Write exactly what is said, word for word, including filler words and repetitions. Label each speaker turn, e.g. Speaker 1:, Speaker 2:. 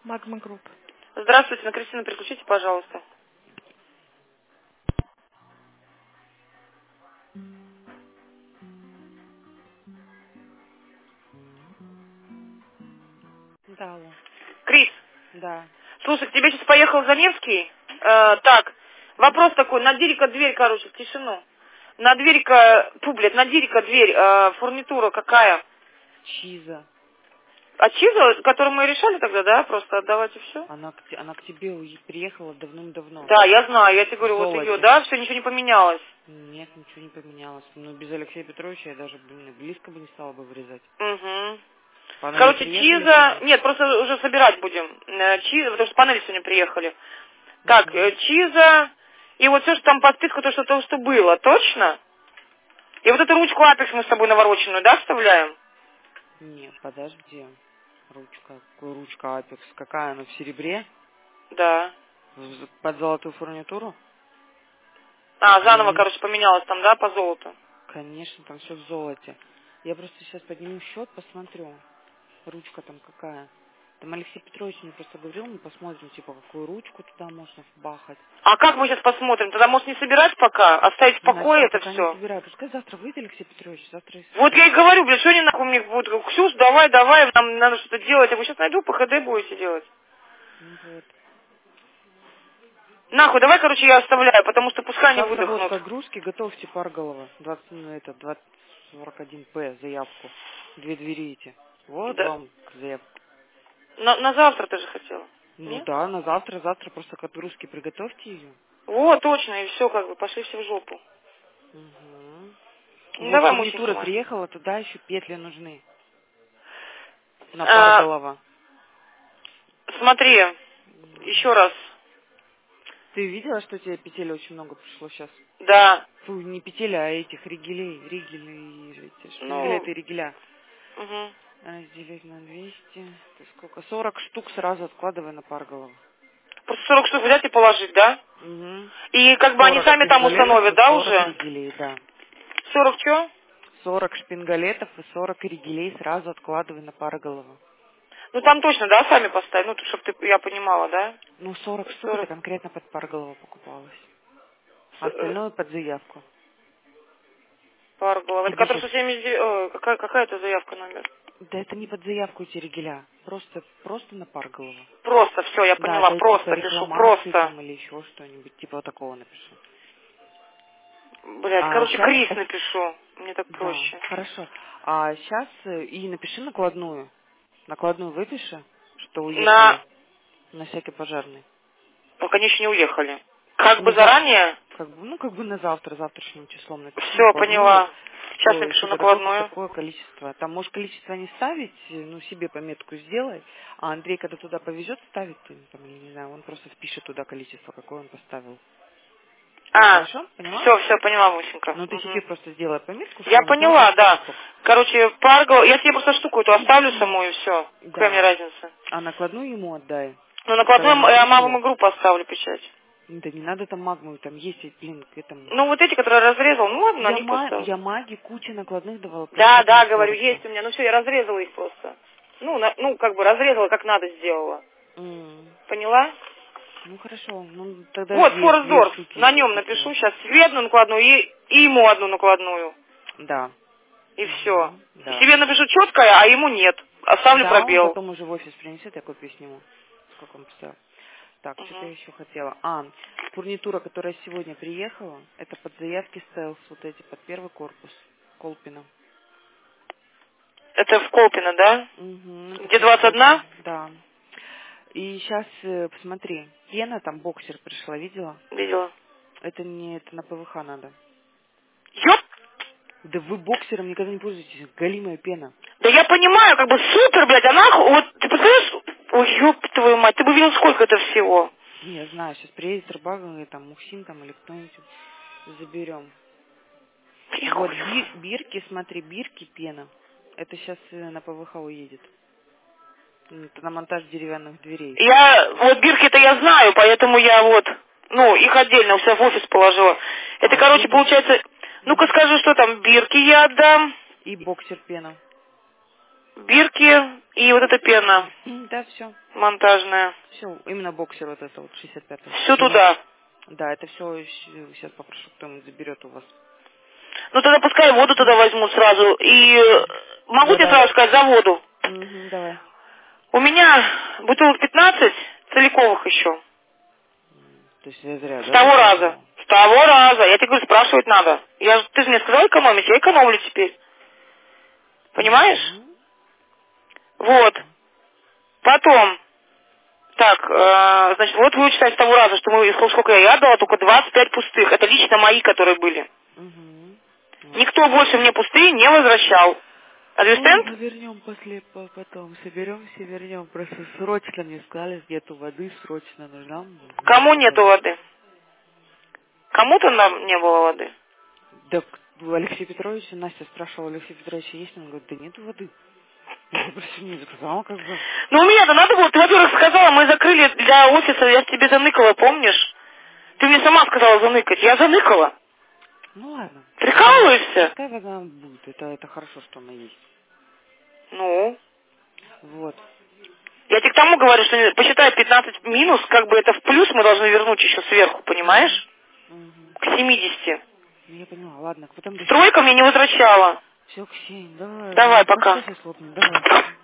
Speaker 1: Магма Групп.
Speaker 2: Здравствуйте, на Кристину переключите, пожалуйста.
Speaker 1: Да, алло.
Speaker 2: Крис,
Speaker 1: Да.
Speaker 2: слушай, к тебе сейчас поехал Замевский. Э, так, вопрос такой, на Дирика дверь, короче, в тишину. На дверика, фу, блядь, на Дирика дверь, э, фурнитура какая?
Speaker 1: Чиза.
Speaker 2: А Чиза, которую мы решали тогда, да, просто отдавать и все?
Speaker 1: Она к, те- она к тебе уе- приехала давным-давно.
Speaker 2: Да, я знаю, я тебе
Speaker 1: В
Speaker 2: говорю, вот ее,
Speaker 1: золоте.
Speaker 2: да, все, ничего не поменялось.
Speaker 1: Нет, ничего не поменялось. Но без Алексея Петровича я даже, блин, близко бы не стала бы вырезать.
Speaker 2: Угу.
Speaker 1: Панели
Speaker 2: Короче,
Speaker 1: приехали
Speaker 2: Чиза,
Speaker 1: сегодня?
Speaker 2: нет, просто уже собирать будем. Э, Чиза, потому что панели сегодня приехали. Так,
Speaker 1: Угу.
Speaker 2: э, Чиза, и вот все, что там по списку, то, что, то, что было, точно? И вот эту ручку Апекс мы с тобой навороченную, да, вставляем?
Speaker 1: Не, подожди. Ручка. Какая ручка Апекс? Какая она в серебре?
Speaker 2: Да.
Speaker 1: В- Под золотую фурнитуру?
Speaker 2: А, заново,
Speaker 1: Конечно,
Speaker 2: короче, поменялось там, да, по золоту?
Speaker 1: конечно, там все в золоте. Я просто сейчас подниму счет, посмотрю. Ручка там какая. Там Алексей Петрович мне просто говорил, мы посмотрим, типа, какую ручку туда можно вбахать.
Speaker 2: А как мы сейчас посмотрим? Тогда, может, не собирать пока? Оставить в
Speaker 1: На-
Speaker 2: покое
Speaker 1: а
Speaker 2: это
Speaker 1: пока не
Speaker 2: все?
Speaker 1: собираю. Пускай завтра выйдет Алексей Петрович, завтра и
Speaker 2: Вот я и
Speaker 1: соберем.
Speaker 2: говорю, блин, что они нахуй мне будут? Ксюш, давай, давай, нам надо что-то делать. Я говорю, сейчас найду, по ХД будете делать.
Speaker 1: Ну вот.
Speaker 2: Нахуй, давай, короче, я оставляю, потому что пускай они
Speaker 1: Завтра вот к
Speaker 2: выдохнут.
Speaker 1: отгрузке готовьте Парголова. двадцать, ну, это, двадцать сорок один П, заявку. Две двери эти. Вот
Speaker 2: Да.
Speaker 1: вам к заявку.
Speaker 2: На, на завтра ты же хотела.
Speaker 1: Ну
Speaker 2: Нет?
Speaker 1: да, на завтра, завтра просто к отгрузке приготовьте ее.
Speaker 2: Вот, точно, и все, как бы, пошли все в жопу.
Speaker 1: Угу.
Speaker 2: Ну,
Speaker 1: Вот
Speaker 2: давай, Мусенька
Speaker 1: фурнитура
Speaker 2: моя.
Speaker 1: приехала, туда еще петли нужны. На
Speaker 2: А,
Speaker 1: Парголова.
Speaker 2: смотри, еще раз.
Speaker 1: Ты видела, что тебе петель очень много пришло сейчас?
Speaker 2: Да,
Speaker 1: Фу, не петель, а этих ригелей, ригелей, эти
Speaker 2: ну,
Speaker 1: шпингалеты и ригеля.
Speaker 2: угу.
Speaker 1: Разделить на двести. Это сколько? сорок штук сразу откладывай на Парголова.
Speaker 2: Просто сорок штук взять и положить, да?
Speaker 1: Угу.
Speaker 2: И как бы они
Speaker 1: сорок
Speaker 2: сами там
Speaker 1: шпингалетов
Speaker 2: установят,
Speaker 1: и
Speaker 2: да,
Speaker 1: сорок
Speaker 2: уже?
Speaker 1: ригелей, да.
Speaker 2: Сорок что?
Speaker 1: сорок шпингалетов и сорок ригелей сразу откладывай на Парголова.
Speaker 2: Ну, там точно, да, сами поставить, ну, чтобы ты, я понимала, да?
Speaker 1: Ну, сорок штук это
Speaker 2: Сорок.
Speaker 1: конкретно под Парголова покупалось.
Speaker 2: С-
Speaker 1: А
Speaker 2: э,
Speaker 1: остальное под заявку.
Speaker 2: Пар голов. Это
Speaker 1: Тебе
Speaker 2: который
Speaker 1: сейчас...
Speaker 2: сто семьдесят девять... ой, какая, какая это заявка номер?
Speaker 1: Да это не под заявку эти ригеля. Просто, просто на Парголова.
Speaker 2: Просто, все, я
Speaker 1: Да,
Speaker 2: поняла,
Speaker 1: это типа
Speaker 2: просто пишу,
Speaker 1: рекламации
Speaker 2: просто.
Speaker 1: там или еще что-нибудь. Типа вот такого напиши.
Speaker 2: Блять,
Speaker 1: А
Speaker 2: короче,
Speaker 1: сейчас...
Speaker 2: Крис напишу, мне так
Speaker 1: Да,
Speaker 2: проще.
Speaker 1: хорошо. А сейчас и напиши накладную. Накладную выпиши, что
Speaker 2: На...
Speaker 1: уехали на всякий пожарный.
Speaker 2: Только они еще не уехали. Как бы
Speaker 1: Ну, за...
Speaker 2: заранее?
Speaker 1: как бы, ну, как бы на завтра, завтрашним числом напиши
Speaker 2: Все,
Speaker 1: накладную,
Speaker 2: поняла. Сейчас
Speaker 1: что
Speaker 2: напишу
Speaker 1: типа такое,
Speaker 2: накладную.
Speaker 1: такое количество. Там, может, количество не ставить, ну, себе пометку сделай, а Андрей, когда туда повезет, ставить, там, я не знаю, он просто впишет туда количество, какое он поставил.
Speaker 2: А,
Speaker 1: Хорошо? Поняла?
Speaker 2: все, все, поняла, Мусенька.
Speaker 1: Ну, ты себе
Speaker 2: Мгм.
Speaker 1: просто сделай пометку,
Speaker 2: Я
Speaker 1: что накладно
Speaker 2: поняла,
Speaker 1: столько
Speaker 2: да.
Speaker 1: сколько.
Speaker 2: Короче, Парго, я тебе просто штуку эту оставлю саму и все. Какая мне
Speaker 1: Да.
Speaker 2: разница?
Speaker 1: А накладную ему отдай.
Speaker 2: Ну,
Speaker 1: Пускай
Speaker 2: накладную
Speaker 1: он
Speaker 2: я
Speaker 1: напишет.
Speaker 2: маму группу оставлю печать.
Speaker 1: Да не надо там магму, там есть, ведь, блин, к этому.
Speaker 2: Ну, вот эти, которые разрезал, ну ладно, на
Speaker 1: Я,
Speaker 2: них
Speaker 1: ма...
Speaker 2: поставлю.
Speaker 1: я маге кучу накладных давала, просто
Speaker 2: Да,
Speaker 1: одна
Speaker 2: да, говорю,
Speaker 1: отводится.
Speaker 2: есть у меня. Ну все, я разрезала их просто. Ну, на- ну, как бы разрезала, как надо сделала.
Speaker 1: М.
Speaker 2: Поняла?
Speaker 1: Ну хорошо, ну тогда
Speaker 2: Вот,
Speaker 1: две, две
Speaker 2: Форсдорф.
Speaker 1: штуки
Speaker 2: На нем
Speaker 1: пустые.
Speaker 2: напишу сейчас себе одну накладную и, и ему одну накладную.
Speaker 1: Да.
Speaker 2: И все.
Speaker 1: Мгм, да.
Speaker 2: Себе напишу четкое, а ему нет. Оставлю
Speaker 1: Да, он
Speaker 2: пробел.
Speaker 1: потом уже в офис принесет, я копию сниму. Сколько он поставил. Так, что-то я
Speaker 2: Мгм.
Speaker 1: еще хотела. А, фурнитура, которая сегодня приехала, это под заявки Стелс, вот эти, под первый корпус Колпина.
Speaker 2: Это в Колпино, да?
Speaker 1: Угу, это
Speaker 2: Где
Speaker 1: под
Speaker 2: двадцать
Speaker 1: Колпино,
Speaker 2: одна?
Speaker 1: да. И сейчас, посмотри, пена там, боксер пришла, видела?
Speaker 2: Видела.
Speaker 1: Это не, это на ПВХ надо.
Speaker 2: Ёп!
Speaker 1: Да вы боксером никогда не пользуетесь, галимая пена.
Speaker 2: Да я понимаю, как бы супер, блядь, а нахуй, вот, ты представляешь, ой, ёб твою мать, ты бы видел, сколько это всего.
Speaker 1: Я знаю, сейчас приедет Рыбага, или там Мухсин там или кто-нибудь, заберем. Вот,
Speaker 2: Прихуй.
Speaker 1: би- бирки, смотри, бирки, пена. Это сейчас на ПВХ уедет. Это на монтаж деревянных дверей.
Speaker 2: Я, вот бирки-то я знаю, поэтому я вот, ну, их отдельно у себя в офис положила. Это,
Speaker 1: А
Speaker 2: короче,
Speaker 1: пена?
Speaker 2: получается, ну-ка
Speaker 1: Мгм.
Speaker 2: скажи, что там, бирки я отдам.
Speaker 1: И боксер пена.
Speaker 2: бирки и вот эта пена
Speaker 1: Да, все.
Speaker 2: монтажная.
Speaker 1: Все, именно боксер вот это вот шестьдесят пятый.
Speaker 2: Все туда.
Speaker 1: Да, это все сейчас попрошу, кто-нибудь заберет у вас.
Speaker 2: Ну тогда пускай воду туда возьмут сразу. И э, могу
Speaker 1: Да,
Speaker 2: тебе
Speaker 1: да.
Speaker 2: сразу сказать за воду.
Speaker 1: Угу, давай.
Speaker 2: У меня бутылок пятнадцать целиковых еще.
Speaker 1: То есть я зря,
Speaker 2: С
Speaker 1: да,
Speaker 2: того
Speaker 1: так
Speaker 2: раза.
Speaker 1: подумала?
Speaker 2: С того раза. Я тебе говорю, спрашивать надо. Я, ж- ты же мне сказал экономить, я экономлю теперь. Понимаешь?
Speaker 1: Угу.
Speaker 2: Вот. Потом. Так, э, значит, вот вы читаете с того раза, что мы, сколько сколько я отдала, только двадцать пять пустых. Это лично мои, которые были.
Speaker 1: Угу.
Speaker 2: Никто больше мне пустые не возвращал.
Speaker 1: Ой,
Speaker 2: Understand?
Speaker 1: мы вернем после, по- потом, соберемся, вернем. Просто срочно мне сказали, нету воды, срочно нужна.
Speaker 2: Кому
Speaker 1: Нету
Speaker 2: нету
Speaker 1: воды.
Speaker 2: воды? Кому-то нам не было воды.
Speaker 1: Так, у Алексея Петровича, Настя спрашивала, Алексей Петрович есть? Он говорит, да нету воды. Я просто не заказала, как бы.
Speaker 2: Ну, у меня-то надо было, ты, во-первых, сказала, мы закрыли для офиса, я тебе заныкала, помнишь? Ты мне сама сказала заныкать, я заныкала.
Speaker 1: Ну ладно. Пускай,
Speaker 2: Прикалываешься?
Speaker 1: пускай вода будет. Это, это хорошо, что она есть.
Speaker 2: Ну,
Speaker 1: Вот.
Speaker 2: я тебе к тому говорю, что посчитай пятнадцать минус, как бы это в плюс мы должны вернуть еще сверху, понимаешь?
Speaker 1: Угу.
Speaker 2: К семидесяти.
Speaker 1: Я поняла, ладно, потом решим.
Speaker 2: Стройка мне не возвращала.
Speaker 1: Все, Ксень, давай.
Speaker 2: Давай,
Speaker 1: Ну,
Speaker 2: пока.
Speaker 1: насосись лопнет, давай.